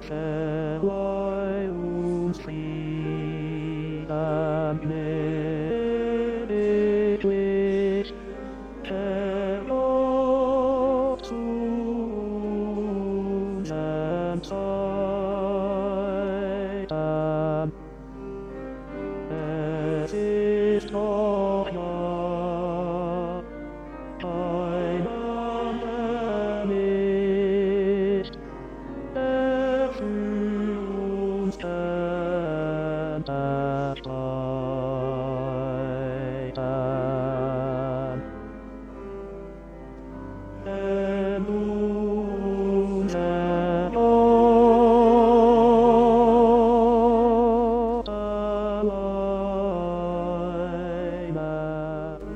Verleih uns Frieden gnädiglich, erlaubt zu unseren Zeiten. Es ist noch ja einander nicht, der für uns streiten. Denn unser Gott alleine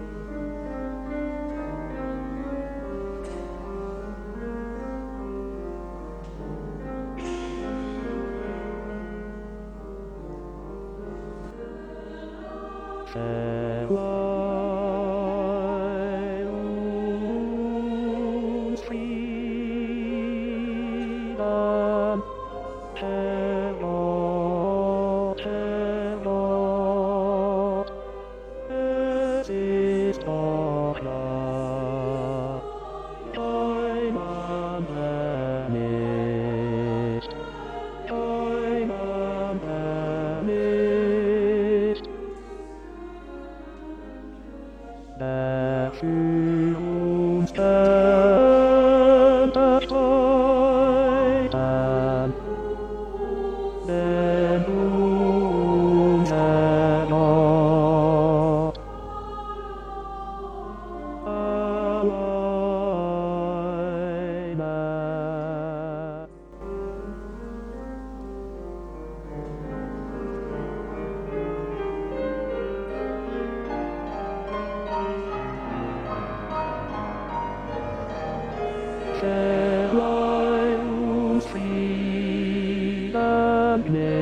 verleih uns Frieden, Herr Gott, es ist doch ja einander nicht, einander nicht, der für uns könnte streiten, denn unser Gott alleine. Verleih uns Frieden